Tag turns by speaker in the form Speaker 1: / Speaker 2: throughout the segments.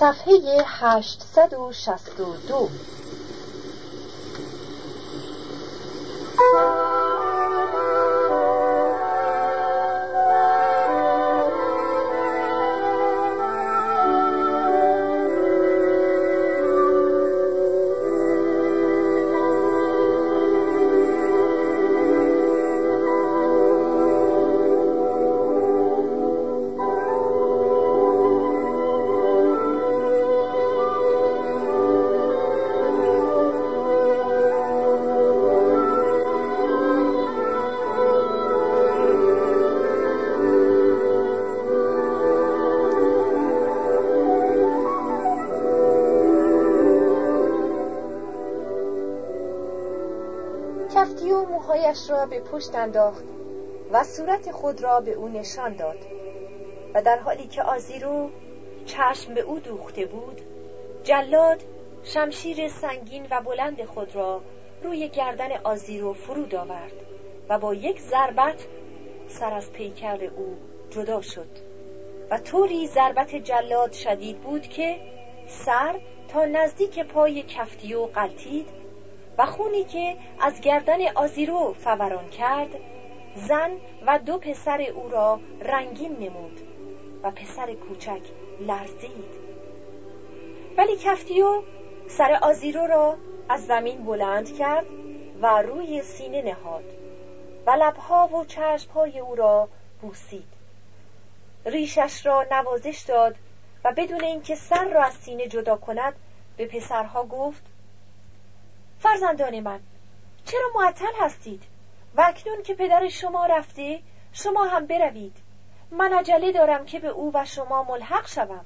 Speaker 1: صفحه 862. کفتیو موهایش را به پشت انداخت و صورت خود را به او نشان داد و در حالی که آزیرو چشم به او دوخته بود، جلاد شمشیر سنگین و بلند خود را روی گردن آزیرو فرود آورد و با یک ضربت سر از پیکر او جدا شد و طوری ضربت جلاد شدید بود که سر تا نزدیک پای کفتیو غلتید و خونی که از گردن آزیرو فوران کرد زن و دو پسر او را رنگین نمود و پسر کوچک لرزید. ولی کفتیو سر آزیرو را از زمین بلند کرد و روی سینه نهاد و لبها و چشمهای او را بوسید، ریشش را نوازش داد و بدون اینکه سر را از سینه جدا کند به پسرها گفت: فرزندان من، چرا معطل هستید؟ و اکنون که پدر شما رفته، شما هم بروید. من عجله دارم که به او و شما ملحق شوم.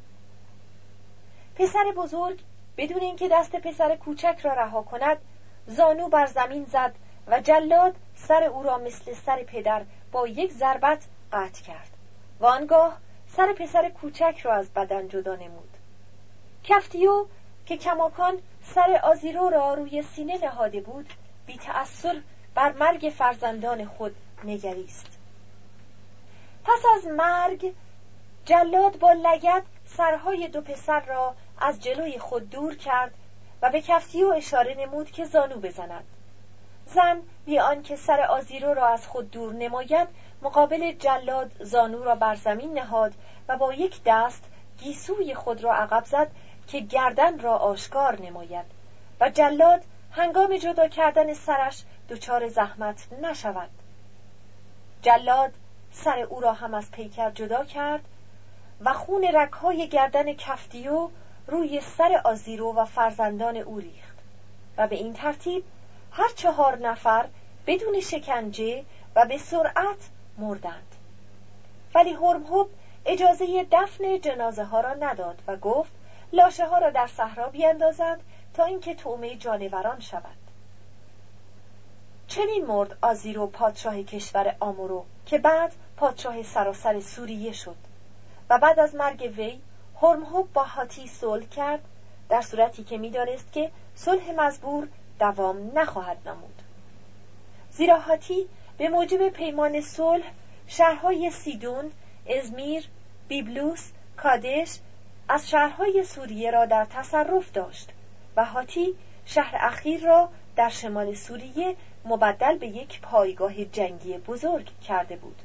Speaker 1: پسر بزرگ بدون اینکه دست پسر کوچک را رها کند زانو بر زمین زد و جلاد سر او را مثل سر پدر با یک ضربت قطع کرد و آنگاه سر پسر کوچک را از بدن جدا نمود. کفتیو که کماکان سر آزیرو را روی سینه نهاده بود بی تأثر بر مرگ فرزندان خود نگریست. پس از مرگ جلاد با لگد سرهای دو پسر را از جلوی خود دور کرد و به کفتیو اشاره نمود که زانو بزند. زن بی آنکه سر آزیرو را از خود دور نماید مقابل جلاد زانو را بر زمین نهاد و با یک دست گیسوی خود را عقب زد که گردن را آشکار نماید و جلاد هنگام جدا کردن سرش دچار زحمت نشود. جلاد سر او را هم از پیکر جدا کرد و خون رگ‌های گردن کفتیو روی سر آزیرو و فرزندان او ریخت و به این ترتیب هر 4 نفر بدون شکنجه و به سرعت مردند. ولی هرمهب اجازه دفن جنازه ها را نداد و گفت لاشه ها را در صحرا بیندازند تا اینکه طعمه جانوران شود. چنین مرد آزیرو پادشاه کشور آمورو که بعد پادشاه سراسر سوریه شد و بعد از مرگ وی هرمهب با هاتی صلح کرد، در صورتی که می‌دانست که صلح مزبور دوام نخواهد نمود، زیرا هاتی به موجب پیمان صلح شهرهای سیدون، ازمیر، بیبلوس، کادش از شهرهای سوریه را در تصرف داشت و هاتی شهر اخیر را در شمال سوریه مبدل به یک پایگاه جنگی بزرگ کرده بود.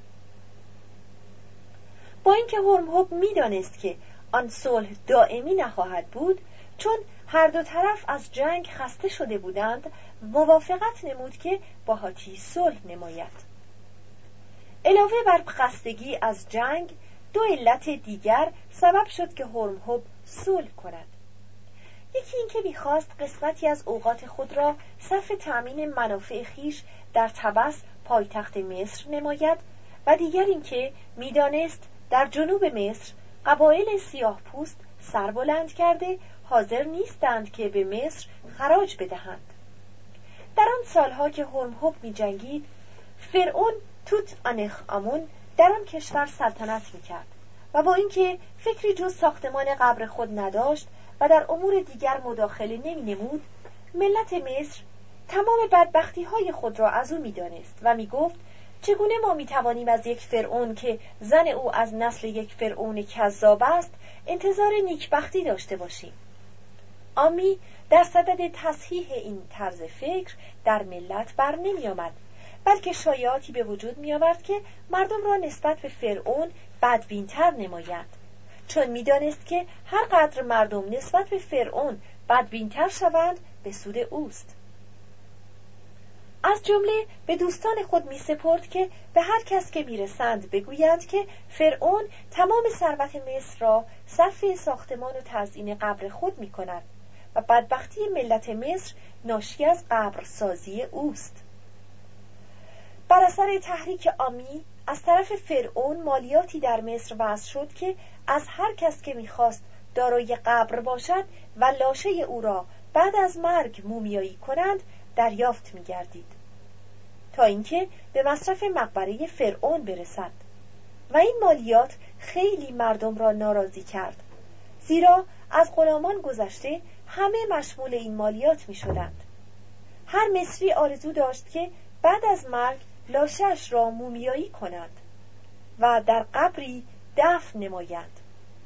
Speaker 1: با اینکه هرمهب می‌دانست که آن صلح دائمی نخواهد بود، چون هر دو طرف از جنگ خسته شده بودند، موافقت نمود که با هاتی صلح نماید. علاوه بر خستگی از جنگ، 2 علت دیگر سبب شد که هرمهب صلح کند. یکی این که می‌خواست قسمتی از اوقات خود را صرف تأمین منافع خیش در طبس پایتخت مصر نماید و دیگر این که می‌دانست در جنوب مصر قبایل سیاه پوست سربلند کرده حاضر نیستند که به مصر خراج بدهند. در آن سالها که هرمهب می‌جنگید، فرعون توت آنخ آمون در آن کشور سلطنت می‌کرد و با اینکه فکری جز ساختمان قبر خود نداشت و در امور دیگر مداخله نمی‌نمود، ملت مصر تمام بدبختی‌های خود را از او می‌دانست و می‌گفت چگونه ما میتوانیم از یک فرعون که زن او از نسل یک فرعون کذاب است انتظار نیکبختی داشته باشیم؟ آمی در صدد تصحیح این طرز فکر در ملت بر نمی آمد، بلکه شایعاتی به وجود می آورد که مردم را نسبت به فرعون بدبین‌تر نمایند، چون می دانست که هر قدر مردم نسبت به فرعون بدبین‌تر شوند به سود اوست. از جمله به دوستان خود می سپرد که به هر کس که می رسند بگویند که فرعون تمام ثروت مصر را صرف ساختمان و تزیین قبر خود می کند و بدبختی ملت مصر ناشی از قبرسازی اوست. بر اثر تحریک آمی از طرف فرعون مالیاتی در مصر وضع شد که از هر کس که می‌خواست دارای قبر باشد و لاشه او را بعد از مرگ مومیایی کنند دریافت می‌گردید، تا اینکه به مصرف مقبره فرعون برسد. و این مالیات خیلی مردم را ناراضی کرد، زیرا از غلامان گذشته همه مشمول این مالیات می‌شدند. هر مصری آرزو داشت که بعد از مرگ لاشه‌اش را مومیایی کنند و در قبری دفن نمایند.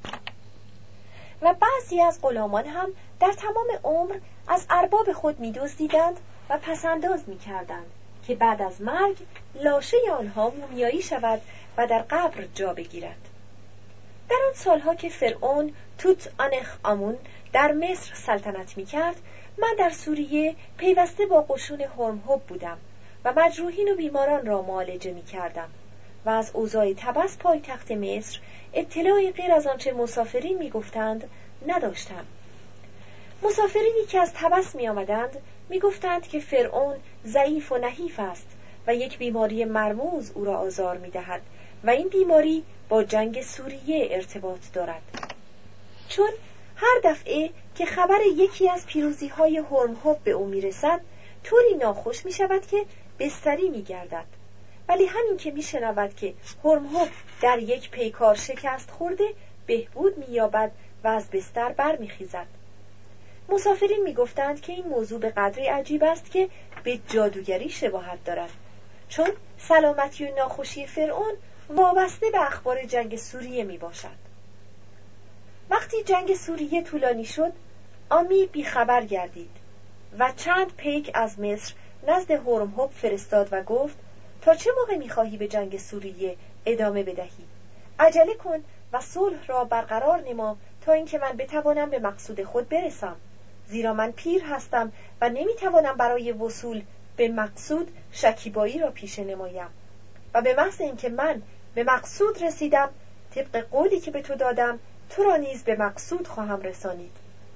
Speaker 1: و بعضی از غلامان هم در تمام عمر از ارباب خود می‌دزدیدند و پسنداز می‌کردند که بعد از مرگ لاشه آنها مومیایی شود و در قبر جا بگیرد. در آن سالها که فرعون توت آنخ آمون در مصر سلطنت می‌کرد، من در سوریه پیوسته با قشون هرمهب بودم و مجروحین و بیماران را معالجه می‌کردم و از اوضاع طبس پایتخت مصر اطلاعی غیر از آنچه مسافرین می‌گفتند نداشتم. مسافرینی که از طبس می‌آمدند می‌گفتند که فرعون ضعیف و نحیف است و یک بیماری مرموز او را آزار می‌دهد و این بیماری با جنگ سوریه ارتباط دارد. چون هر دفعه که خبر یکی از پیروزی‌های هرمهب به او می‌رسد طوری ناخوش می‌شود که بستری می‌گردد، ولی همین که می‌شنود که هرمهب در یک پیکار شکست خورده بهبود می‌یابد و از بستر برمی‌خیزد. مسافرین می‌گفتند که این موضوع به قدری عجیب است که به جادوگری شباهت دارد، چون سلامتی و ناخوشی فرعون وابسته به اخبار جنگ سوریه می‌باشد. وقتی جنگ سوریه طولانی شد، آمی بیخبر گردید و چند پیک از مصر نزد هرمهب فرستاد و گفت تا چه موقع می‌خواهی به جنگ سوریه ادامه بدهی؟ عجله کن و صلح را برقرار نما تا اینکه من بتوانم به مقصود خود برسم، زیرا من پیر هستم و نمی‌توانم برای وصول به مقصود شکیبایی را پیشه نمایم و به محض اینکه من به مقصود رسیدم طبق قولی که به تو دادم تو را نیز به مقصود خواهم رسانید.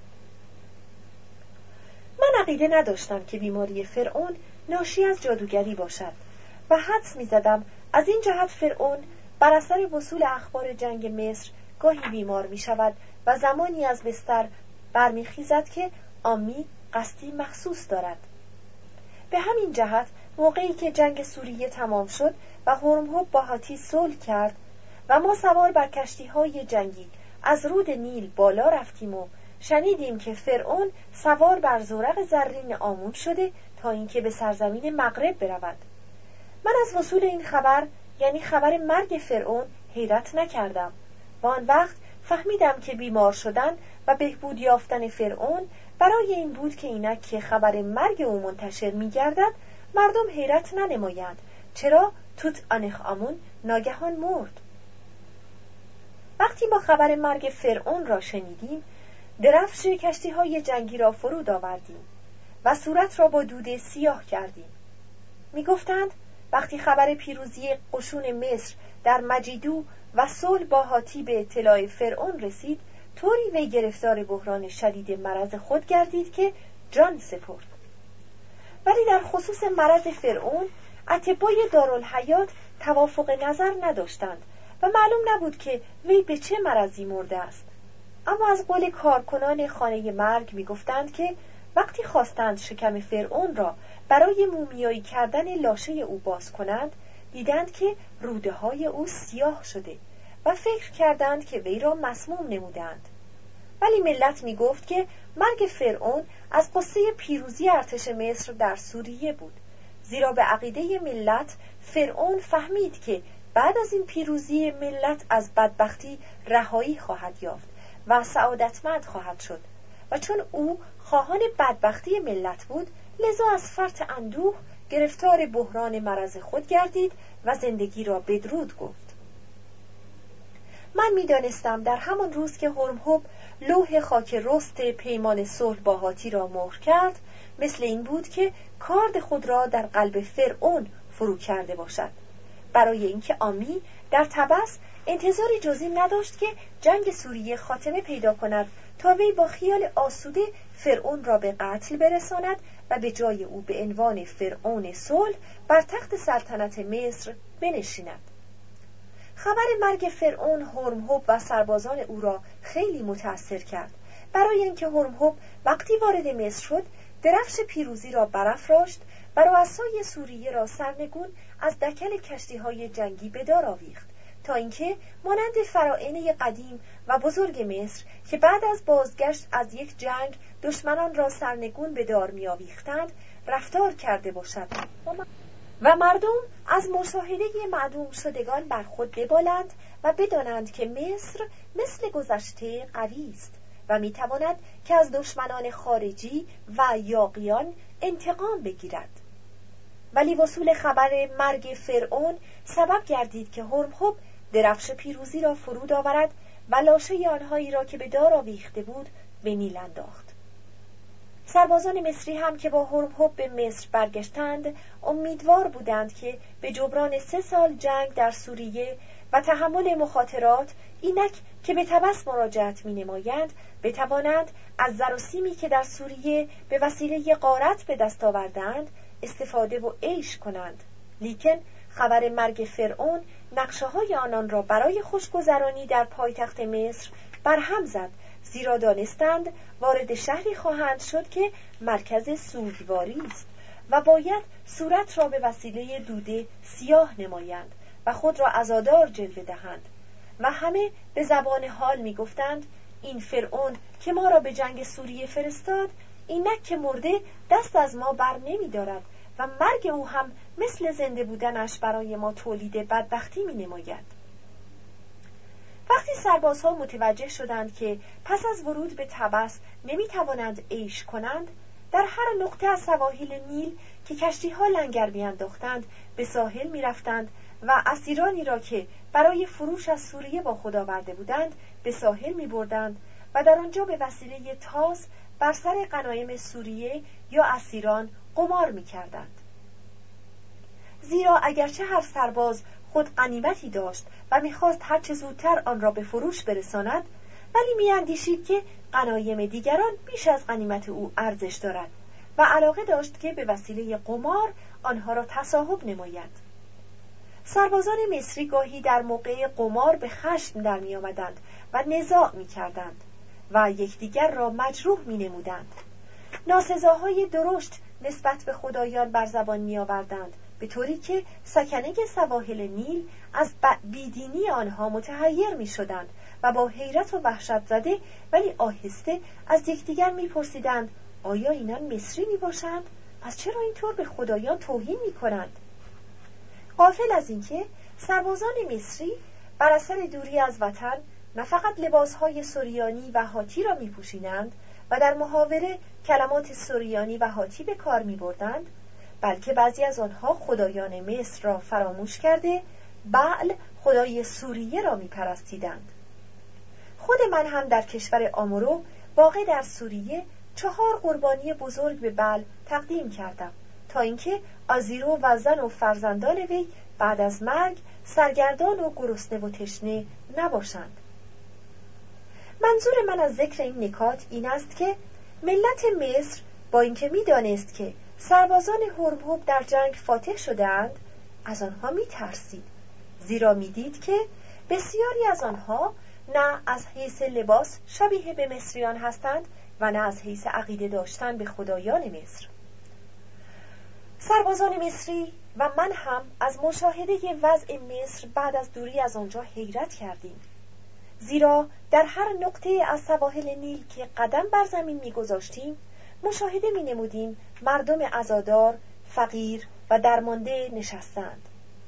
Speaker 1: من عقیده نداشتم که بیماری فرعون ناشی از جادوگری باشد و حدس می‌زدم از این جهت فرعون بر اثر وصول اخبار جنگ مصر گاهی بیمار می‌شود و زمانی از بستر برمیخیزد که آمی قصدی مخصوص دارد. به همین جهت موقعی که جنگ سوریه تمام شد و هرمهب با هاتی صلح کرد و ما سوار بر کشتی‌های جنگی از رود نیل بالا رفتیم و شنیدیم که فرعون سوار بر زورق زرین آمون شده تا اینکه به سرزمین مغرب برود. من از وصول این خبر، یعنی خبر مرگ فرعون، حیرت نکردم و آن وقت فهمیدم که بیمار شدن و بهبود یافتن فرعون برای این بود که اینک که خبر مرگ او منتشر می‌گردد مردم حیرت ننمایند، چرا توت آنخ آمون ناگهان مرد. وقتی ما خبر مرگ فرعون را شنیدیم، درفش کشتی‌های جنگی را فرود آوردیم و صورت را با دوده سیاه کردیم. می‌گفتند وقتی خبر پیروزی قشون مصر در مجیدو و صلح با هاتی به اطلاع فرعون رسید، طوری وی گرفتار بحران شدید مرض خود گردید که جان سپرد. ولی در خصوص مرض فرعون اطبای دارالحیات توافق نظر نداشتند و معلوم نبود که وی به چه مرضی مرده است. اما از قول کارکنان خانه مرگ می‌گفتند که وقتی خواستند شکم فرعون را برای مومیایی کردن لاشه او باز کنند، دیدند که روده‌های او سیاه شده و فکر کردند که وی را مسموم نمودند. ولی ملت می‌گفت که مرگ فرعون از قصه پیروزی ارتش مصر در سوریه بود، زیرا به عقیده ملت فرعون فهمید که بعد از این پیروزی ملت از بدبختی رهایی خواهد یافت و سعادتمند خواهد شد و چون او خواهان بدبختی ملت بود، لذا از فرط اندوه گرفتار بحران مرض خود گردید و زندگی را بدرود گفت. من می‌دانستم در همان روز که هرمهب لوح خاک رست پیمان صلح با هاتی را مهر کرد، مثل این بود که کارد خود را در قلب فرعون فرو کرده باشد. برای اینکه آمی در طبس انتظاری جزی نداشت که جنگ سوریه خاتمه پیدا کند تا وی با خیال آسوده فرعون را به قتل برساند و به جای او به عنوان فرعون صلح بر تخت سلطنت مصر بنشیند. خبر مرگ فرعون هرمهب و سربازان او را خیلی متأثر کرد، برای اینکه هرمهب وقتی وارد مصر شد درفش پیروزی را برافراشت و رؤسای سوریه را سرنگون از دکل کشتی‌های جنگی به دار آویخت تا اینکه مانند فراعنه قدیم و بزرگ مصر که بعد از بازگشت از یک جنگ دشمنان را سرنگون به دار می‌آویختند رفتار کرده باشد و مردم از مشاهده معدوم شدگان بر خود ببالند و بدانند که مصر مثل گذشته قوی است و میتواند که از دشمنان خارجی و یاغیان انتقام بگیرد. ولی وصول خبر مرگ فرعون سبب گردید که هرمهب درفش پیروزی را فرود آورد و لاشه آنهایی را که به دار آویخته بود به نیل انداخت. سربازان مصری هم که با هرمهب به مصر برگشتند امیدوار بودند که به جبران 3 سال جنگ در سوریه و تحمل مخاطرات اینک که به طبس مراجعت می‌نمایند بتوانند از زر و سیمی که در سوریه به وسیله غارت به دست آوردند استفاده و عیش کنند. لیکن خبر مرگ فرعون نقشه‌های آنان را برای خوشگذرانی در پایتخت مصر برهم زد، زیرا دانستند وارد شهری خواهند شد که مرکز سوگواری است و باید صورت را به وسیله دوده سیاه نمایند و خود را عزادار جلوه دهند و همه به زبان حال می گفتند این فرعون که ما را به جنگ سوریه فرستاد اینک که مرده دست از ما بر نمی دارد و مرگ او هم مثل زنده بودنش برای ما تولید بدبختی می نماید. وقتی سربازها متوجه شدند که پس از ورود به طبس نمی توانند عیش کنند، در هر نقطه از سواحل نیل که کشتی‌ها لنگر می‌انداختند به ساحل می‌رفتند و اسیرانی را که برای فروش از سوریه با خود آورده بودند به ساحل می‌بردند و در آنجا به وسیله تاس بر سر غنایم سوریه یا اسیران قمار می‌کردند. زیرا اگرچه هر سرباز خود غنیمتی داشت و می‌خواست هر چه زودتر آن را به فروش برساند، ولی می‌اندیشید که غنایم دیگران بیش از غنیمت او ارزش دارد و علاقه داشت که به وسیله قمار آنها را تصاحب نماید. سربازان مصری گاهی در موقع قمار به خشم در می‌آمدند و نزاع می‌کردند و یکدیگر را مجروح می‌نمودند. ناسزاهای درشت نسبت به خدایان بر زبان می‌آوردند، به طوری که سکنه سواحل نیل از بیدینی آنها متحیر می‌شدند و با حیرت و وحشت زده ولی آهسته از یکدیگر می‌پرسیدند آیا اینان مصری میباشند؟ پس چرا اینطور به خدایان توهین میکنند؟ غافل از اینکه سربازان مصری بر اثر دوری از وطن نه فقط لباسهای سوریانی و هاتی را میپوشیدند و در محاوره کلمات سوریانی و هاتی به کار میبردند، بلکه بعضی از آنها خدایان مصر را فراموش کرده بعل خدای سوریه را میپرستیدند. خود من هم در کشور آمورو واقع در سوریه 4 قربانی بزرگ به بعل تقدیم کردم تا اینکه آزیرو و زن و فرزندان وی بعد از مرگ سرگردان و گرسنه و تشنه نباشند. منظور من از ذکر این نکات این است که ملت مصر با اینکه می‌دانست که سربازان هرمهب در جنگ فاتح شده‌اند از آنها می‌ترسید، زیرا می‌دید که بسیاری از آنها نه از حیث لباس شبیه به مصریان هستند و نه از حیث عقیده داشتن به خدایان مصر. سربازان مصری و من هم از مشاهده وضع مصر بعد از دوری از آنجا حیرت کردیم، زیرا در هر نقطه از سواحل نیل که قدم بر زمین می‌گذاشتیم مشاهده می‌نمودیم مردم عزادار، فقیر و درمانده نشستند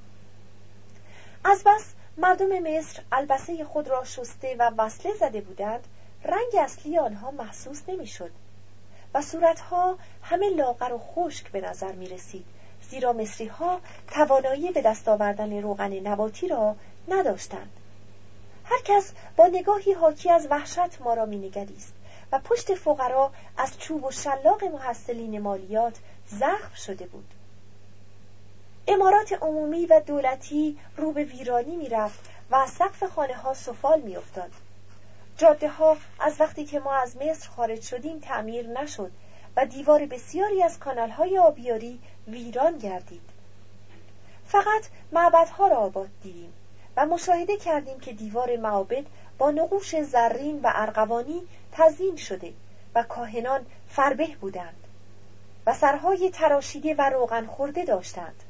Speaker 1: از بس مردم مصر البسه خود را شسته و وصله زده بودند، رنگ اصلی آنها محسوس نمی‌شد و صورتها همه لاغر و خشک به نظر می رسید، زیرا مصری‌ها توانایی به دست آوردن روغن نباتی را نداشتند. هر کس با نگاهی حاکی از وحشت ما را می نگریست و پشت فقرا از چوب و شلاق محصلین مالیات زخم شده بود. عمارات عمومی و دولتی رو به ویرانی می رفت و از سقف خانه ها سفال می افتاد. جاده ها از وقتی که ما از مصر خارج شدیم تعمیر نشد و دیوار بسیاری از کانال های آبیاری ویران گردید. فقط معبدها را آباد دیدیم و مشاهده کردیم که دیوار معابد با نقوش زرین و ارغوانی تزیین شده و کاهنان فربه بودند و سرهای تراشیده و روغن خورده داشتند.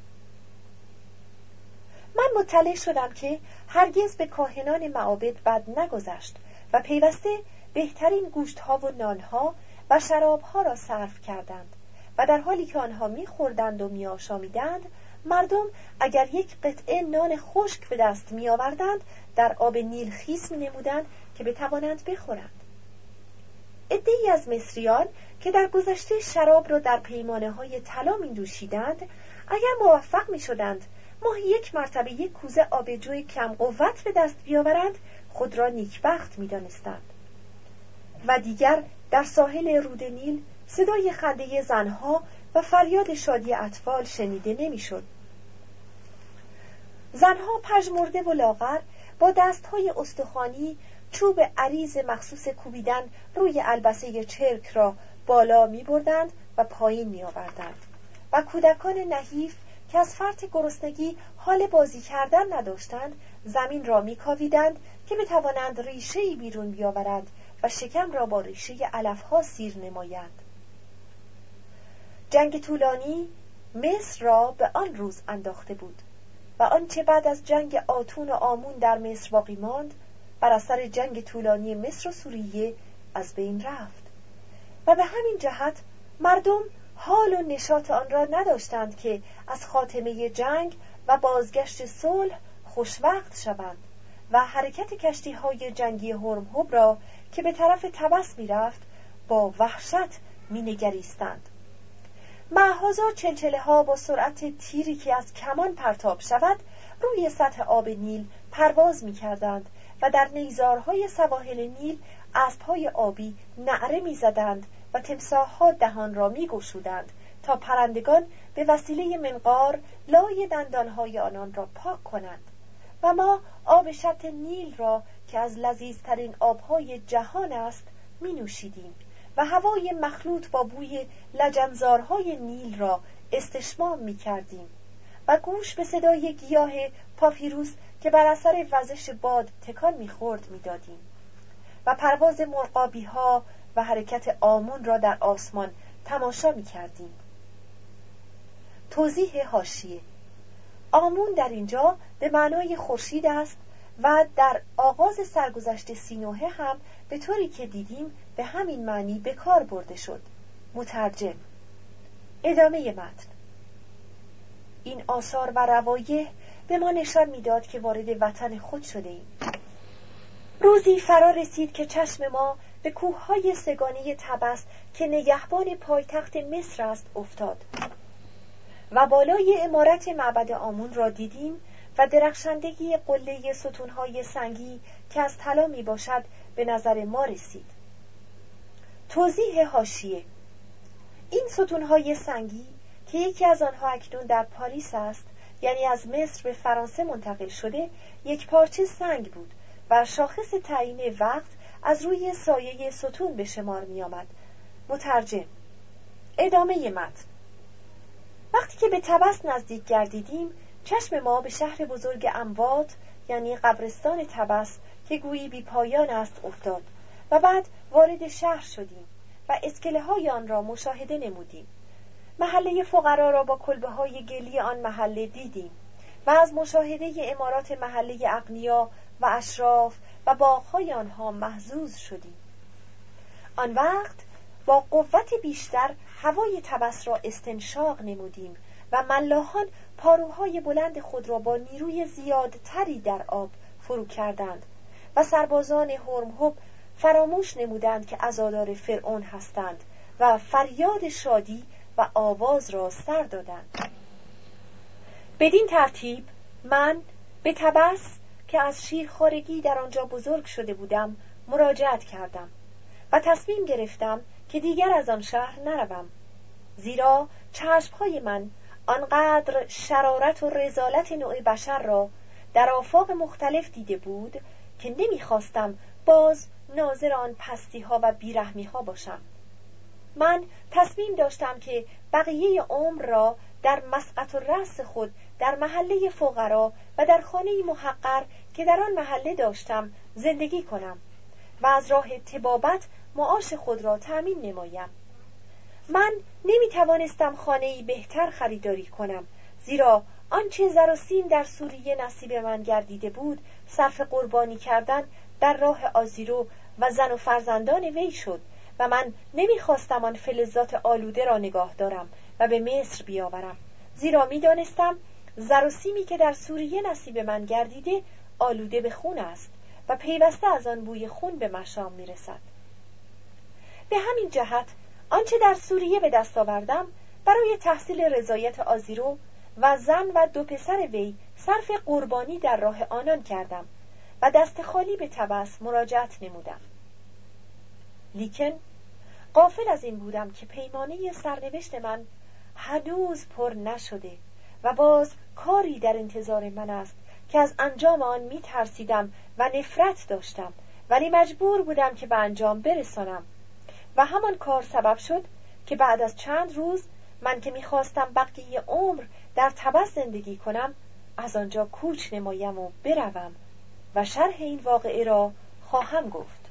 Speaker 1: من مطلع شدم که هرگز به کاهنان معابد بد نگذشت و پیوسته بهترین گوشتها و نانها و شرابها را صرف کردند و در حالی که آنها می‌خوردند و می‌آشامیدند، مردم اگر یک قطعه نان خشک به دست می‌آوردند در آب نیل خیس می‌نمودند که بتوانند بخورند. عده‌ای از مصریان که در گذشته شراب را در پیمانه‌های طلا می‌نوشیدند، اگر موفق می‌شدند ماهی یک مرتبه یک کوزه آب جوی کم قوت به دست بیاورند، خود را نیکبخت می‌دانستند. و دیگر در ساحل رود نیل صدای خنده زنها و فریاد شادی اطفال شنیده نمی‌شد. زنها پژمرده و لاغر با دست‌های استخوانی چوب عریض مخصوص کوبیدن روی البسه چرک را بالا می‌بردند و پایین می‌آوردند و کودکان نحیف که از فرط گرسنگی حال بازی کردن نداشتند زمین را می‌کاویدند که بتوانند ریشه‌ای بیرون بیاورند و شکم را با ریشه علف‌ها سیر نمایند. جنگ طولانی مصر را به آن روز انداخته بود و آنچه بعد از جنگ آتون و آمون در مصر باقی ماند بر اثر جنگ طولانی مصر و سوریه از بین رفت و به همین جهت مردم حال و نشاط آن را نداشتند که از خاتمه جنگ و بازگشت صلح خوشوقت شوند و حرکت کشتی‌های جنگی هرمهب را که به طرف طبس می‌رفت با وحشت می‌نگریستند. مهازا چلچله‌ها با سرعت تیری که از کمان پرتاب شود روی سطح آب نیل پرواز می‌کردند و در نیزارهای سواحل نیل اسب‌های آبی نعره می‌زدند و تمساح‌ها دهان را می‌گشودند تا پرندگان به وسیله منقار لای دندان‌های آنان را پاک کنند و ما آب شط نیل را که از لذیذترین آب‌های جهان است می‌نوشیدیم و هوای مخلوط با بوی لجنزارهای نیل را استشمام می‌کردیم و گوش به صدای گیاه پاپیروس که بر اثر وزش باد تکان می‌خورد می‌دادیم و پرواز مرغابی‌ها و حرکت آمون را در آسمان تماشا می‌کردیم. توضیح حاشیه: آمون در اینجا به معنای خورشید است و در آغاز سرگذشت سینوحه هم به طوری که دیدیم به همین معنی به کار برده شد. مترجم. ادامه متن. این آثار و روایح به ما نشان میداد که وارد وطن خود شده ایم. روزی فرا رسید که چشم ما به کوههای سگانی طبس که نگهبان پایتخت مصر است افتاد و بالای عمارت معبد آمون را دیدیم و درخشندگی قله ستونهای سنگی که از طلا می باشد به نظر ما رسید. توضیح حاشیه: این ستونهای سنگی که یکی از آنها اکنون در پاریس است، یعنی از مصر به فرانسه منتقل شده، یک پارچه سنگ بود و شاخص تعیین وقت از روی سایه ستون به شمار می آمد. مترجم. ادامه متن. وقتی که به طبس نزدیک گردیدیم، چشم ما به شهر بزرگ اموات یعنی قبرستان طبس که گویی بی پایان است افتاد و بعد وارد شهر شدیم و اسکله های آن را مشاهده نمودیم. محله فقرا را با کلبه های گلی آن محله دیدیم و از مشاهده امارات محله اغنیا و اشراف و باغ‌های آنها محظوظ شدیم. آن وقت با قوت بیشتر هوای طبس را استنشاق نمودیم و ملاحان پاروهای بلند خود را با نیروی زیادتری در آب فرو کردند و سربازان هرمهب فراموش نمودند که عزادار فرعون هستند و فریاد شادی و آواز را سر دادند. بدین ترتیب من به تبس که از شیرخوارگی در آنجا بزرگ شده بودم مراجعت کردم و تصمیم گرفتم که دیگر از آن شهر نروم، زیرا چشمهای من آنقدر شرارت و رذالت نوع بشر را در آفاق مختلف دیده بود که نمیخواستم باز ناظر آن پستی ها و بیرحمی ها باشم. من تصمیم داشتم که بقیه عمر را در مسقط و رأس خود در محله فقرا و در خانه محقر که در آن محله داشتم زندگی کنم و از راه طبابت معاش خود را تأمین نمایم. من نمی توانستم خانه‌ای بهتر خریداری کنم، زیرا آنچه زر و سیم در سوریه نصیب من گردیده بود صرف قربانی کردن در راه آزیرو و زن و فرزندان وی شد و من نمیخواستم آن فلزات آلوده را نگاه دارم و به مصر بیاورم، زیرا میدانستم زر و سیمی که در سوریه نصیب من گردیده آلوده به خون است و پیوسته از آن بوی خون به مشام میرسد. به همین جهت آنچه در سوریه به دست آوردم برای تحصیل رضایت آزیرو و زن و 2 پسر وی صرف قربانی در راه آنان کردم و دست خالی به تبس مراجعت نمودم. لیکن غافل از این بودم که پیمانه سرنوشت من هنوز پر نشده و باز کاری در انتظار من است که از انجام آن می ترسیدم و نفرت داشتم، ولی مجبور بودم که به انجام برسانم و همان کار سبب شد که بعد از چند روز من که می‌خواستم بقیه عمر در تبس زندگی کنم از آنجا کوچ نمایم و بروم و شرح این واقعه را خواهم گفت.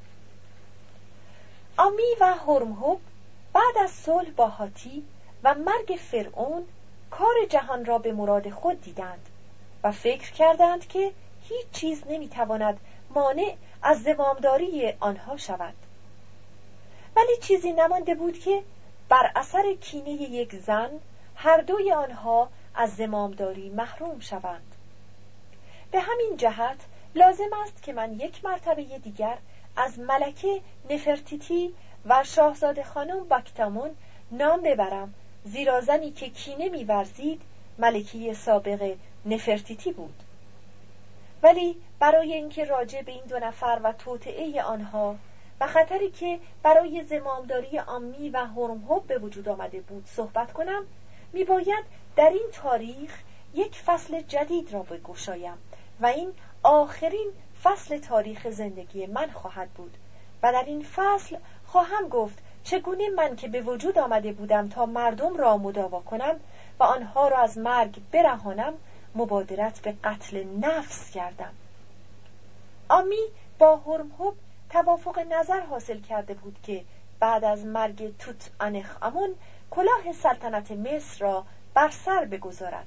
Speaker 1: آمی و هرمهب بعد از صلح با هاتی و مرگ فرعون کار جهان را به مراد خود دیدند و فکر کردند که هیچ چیز نمی‌تواند مانع از زمامداری آنها شود. ولی چیزی نمانده بود که بر اثر کینه یک زن هر دوی آنها از زمامداری محروم شوند. به همین جهت لازم است که من یک مرتبه دیگر از ملکه نفرتیتی و شاهزاده خانم بکتامون نام ببرم، زیرا زنی که کینه می‌ورزید ملکه سابق نفرتیتی بود. ولی برای اینکه راجع به این 2 نفر و توطئه آنها و خطری که برای زمامداری آمی و هرمهب به وجود آمده بود صحبت کنم، میباید در این تاریخ یک فصل جدید را بگشایم و این آخرین فصل تاریخ زندگی من خواهد بود و در این فصل خواهم گفت چگونه من که به وجود آمده بودم تا مردم را مداوا کنم و آنها را از مرگ برهانم مبادرت به قتل نفس کردم. آمی با هرمهب توافق نظر حاصل کرده بود که بعد از مرگ توت آنخ آمون کلاه سلطنت مصر را بر سر بگذارد.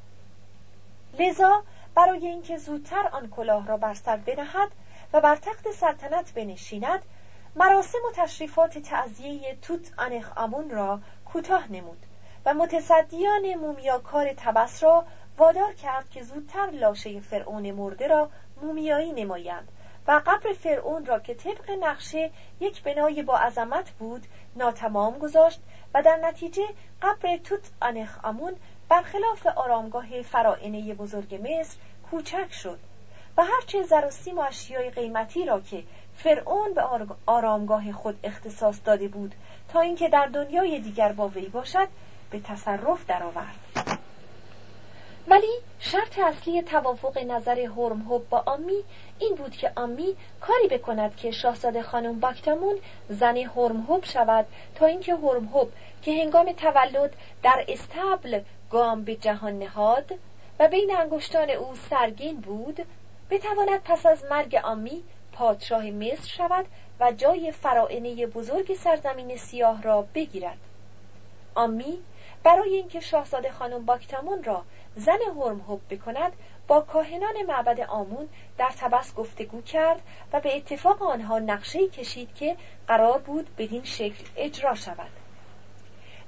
Speaker 1: لذا برای اینکه زودتر آن کلاه را بر سر بنهد و بر تخت سلطنت بنشیند، مراسم و تشریفات تعزیه توت آنخ آمون را کوتاه نمود و متصدیان مومیاکار تبس را وادار کرد که زودتر لاشه فرعون مرده را مومیایی نمایند و قبر فرعون را که طبق نقشه یک بنای با عظمت بود ناتمام گذاشت و در نتیجه قبر توت آنخ آمون برخلاف آرامگاه فراعنه بزرگ مصر کوچک شد و هرچه زر و سیم و اشیای قیمتی را که فرعون به آرامگاه خود اختصاص داده بود تا اینکه در دنیای دیگر با وی باشد به تصرف درآورد. ولی شرط اصلی توافق نظر هرمهب با آمی این بود که آمی کاری بکند که شاهزاده خانم بکتامون زن هرمهب شود تا اینکه هرمهب که هنگام تولد در استبل گام به جهان نهاد و بین انگشتان او سرگین بود بتواند پس از مرگ آمی پادشاه مصر شود و جای فراعنه بزرگ سرزمین سیاه را بگیرد. آمی برای اینکه شاهزاده خانم بکتامون را زن هرمهب بکند با کاهنان معبد آمون در تبس گفتگو کرد و به اتفاق آنها نقشه‌ای کشید که قرار بود بدین شکل اجرا شود.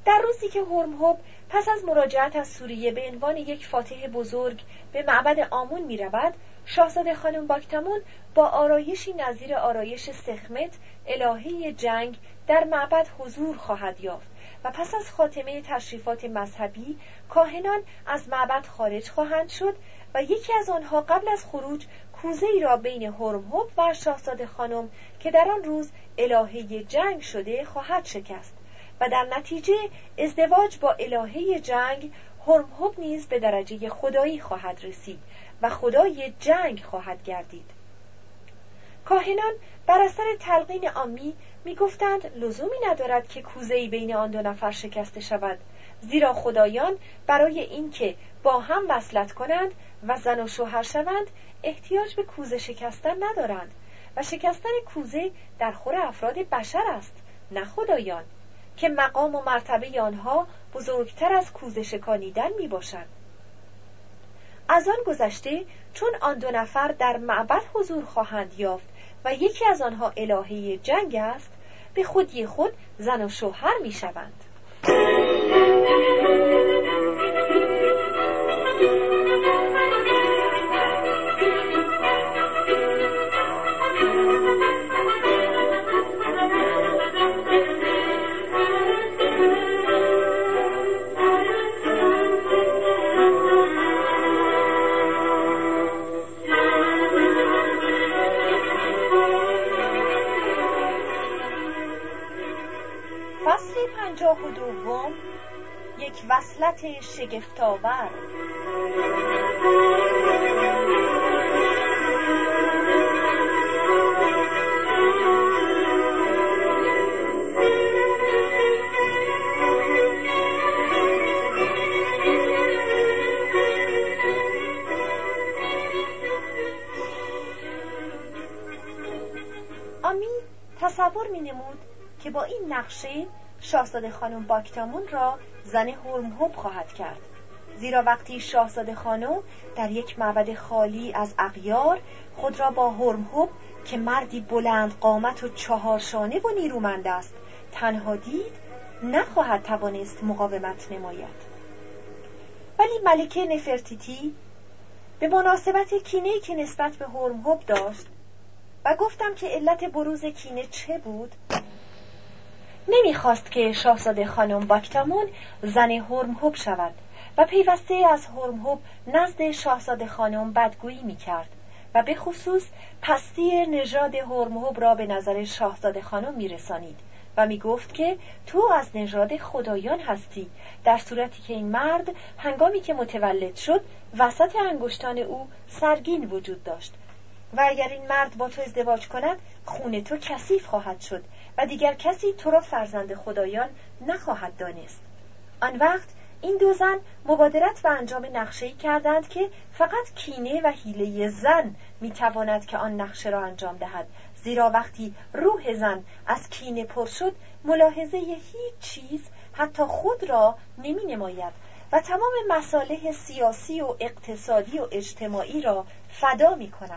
Speaker 1: در روزی که هرمهب پس از مراجعت از سوریه به عنوان یک فاتح بزرگ به معبد آمون می رود، شاهزاده خانم باکتامون با آرایشی نظیر آرایش سخمت الهه جنگ در معبد حضور خواهد یافت و پس از خاتمه تشریفات مذهبی کاهنان از معبد خارج خواهند شد و یکی از آنها قبل از خروج کوزه‌ای را بین هرمهب و شاهزاده خانم که در آن روز الهه جنگ شده خواهد شکست و در نتیجه ازدواج با الهه جنگ هرمهب نیز به درجه خدایی خواهد رسید و خدای جنگ خواهد گردید. کاهنان بر اثر تلقین عامی می‌گفتند لزومی ندارد که کوزه‌ای بین آن دو نفر شکسته شود، زیرا خدایان برای اینکه با هم وصلت کنند و زن و شوهر شوند احتیاج به کوزه شکستن ندارند و شکستن کوزه در خور افراد بشر است، نه خدایان که مقام و مرتبه آنها بزرگتر از کوزه شکانیدن می باشد. از آن گذشته چون آن دو نفر در معبد حضور خواهند یافت و یکی از آنها الهه جنگ است، به خودی خود زن و شوهر می شوند. فصل 52 یک وصلت شگفت‌آور. آمی تصور می‌نمود که با این نقشه شاهزاده خانم باکتامون را زن هرمهب خواهد کرد، زیرا وقتی شاهزاده خانم در یک معبد خالی از اغیار خود را با هرمهب که مردی بلند قامت و چهارشانه و نیرومند است تنها دید، نخواهد توانست مقاومت نماید. ولی ملکه نفرتیتی به مناسبت کینه‌ای که نسبت به هرمهب داشت و گفتم که علت بروز کینه چه بود، نمیخواست که شاهزاده خانم باکتامون زن هرمهب شود و پیوسته از هرمهب نزد شاهزاده خانم بدگویی میکرد و به خصوص پستی نژاد هرمهب را به نظر شاهزاده خانم میرسانید و میگفت که تو از نژاد خدایان هستی، در صورتی که این مرد هنگامی که متولد شد وسط انگشتان او سرگین وجود داشت و اگر این مرد با تو ازدواج کند خون تو کثیف خواهد شد و دیگر کسی تو را فرزند خدایان نخواهد دانست. آن وقت این دو زن مبادرت به انجام نقشه‌ای کردند که فقط کینه و حیله زن میتواند که آن نقشه را انجام دهد، زیرا وقتی روح زن از کینه پر شد ملاحظه هیچ چیز حتی خود را نمی نماید و تمام مصالح سیاسی و اقتصادی و اجتماعی را فدا می کند.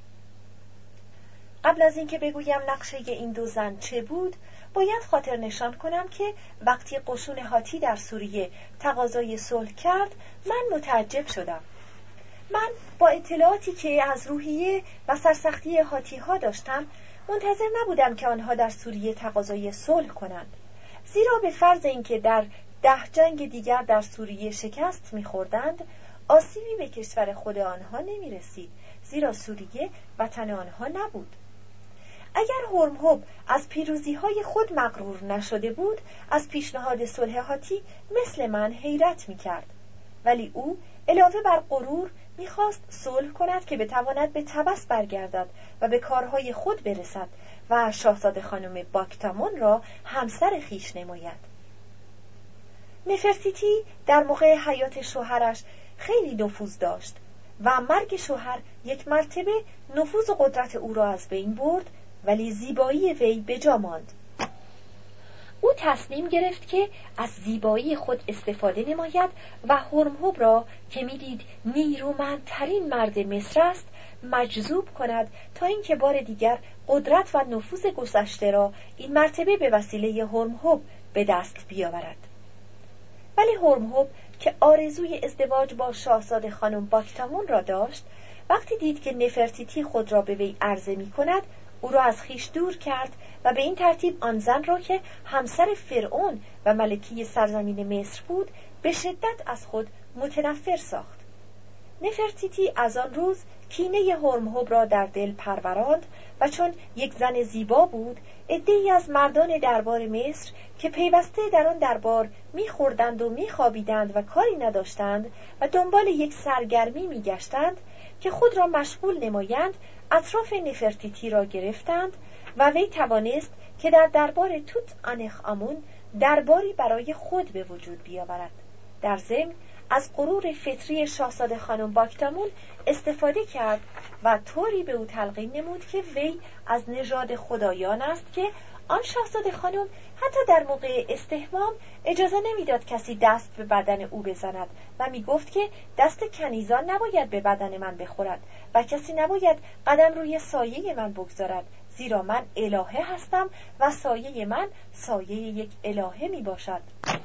Speaker 1: قبل از اینکه بگویم نقشه این دو زن چه بود، باید خاطر نشان کنم که وقتی قشون هاتی در سوریه تقاضای صلح کرد، من متعجب شدم. من با اطلاعاتی که از روحیه و سرسختی هاتی ها داشتم، منتظر نبودم که آنها در سوریه تقاضای صلح کنند، زیرا به فرض اینکه در 10 جنگ دیگر در سوریه شکست می‌خوردند، آسیبی به کشور خود آنها نمی‌رسید، زیرا سوریه وطن آنها نبود. اگر هرمهب از پیروزی‌های خود مغرور نشده بود، از پیشنهاد صلح هاتی مثل من حیرت می‌کرد، ولی او علاوه بر غرور می‌خواست صلح کند که بتواند به طبس برگردد و به کارهای خود برسد و شاهزاده خانم باکتامون را همسر خویش نماید. نفرتیتی در موقع حیات شوهرش خیلی نفوذ داشت و مرگ شوهر یک مرتبه نفوذ و قدرت او را از بین برد، ولی زیبایی وی به جا ماند. او تصمیم گرفت که از زیبایی خود استفاده نماید و هرمهب را که میدید نیرومندترین مرد مصر است مجذوب کند تا اینکه بار دیگر قدرت و نفوذ گذشته را این مرتبه به وسیله هرمهب به دست بیاورد. ولی هورمهوب که آرزوی ازدواج با شاهزاده خانم باکتامون را داشت، وقتی دید که نفرتیتی خود را به وی عرضه می کند، او را از خویش دور کرد و به این ترتیب آن زن را که همسر فرعون و ملکه سرزمین مصر بود به شدت از خود متنفر ساخت. نفرتیتی از آن روز کینه هورمهوب را در دل پروراند و چون یک زن زیبا بود، عده‌ای از مردان دربار مصر که پیوسته در آن دربار می‌خوردند و می‌خوابیدند و کاری نداشتند و دنبال یک سرگرمی می‌گشتند که خود را مشغول نمایند، اطراف نفرتیتی را گرفتند و وی توانست که در دربار توت آنخ آمون درباری برای خود به وجود بیاورد. در ضمن از غرور فطری شاهزاده خانم باکتامون استفاده کرد و طوری به او تلقین نمود که وی از نژاد خدایان است که آن شاهزاده خانم حتی در موقع استحمام اجازه نمیداد کسی دست به بدن او بزند و میگفت که دست کنیزان نباید به بدن من بخورد و کسی نباید قدم روی سایه من بگذارد، زیرا من الهه هستم و سایه من سایه یک الهه می باشد.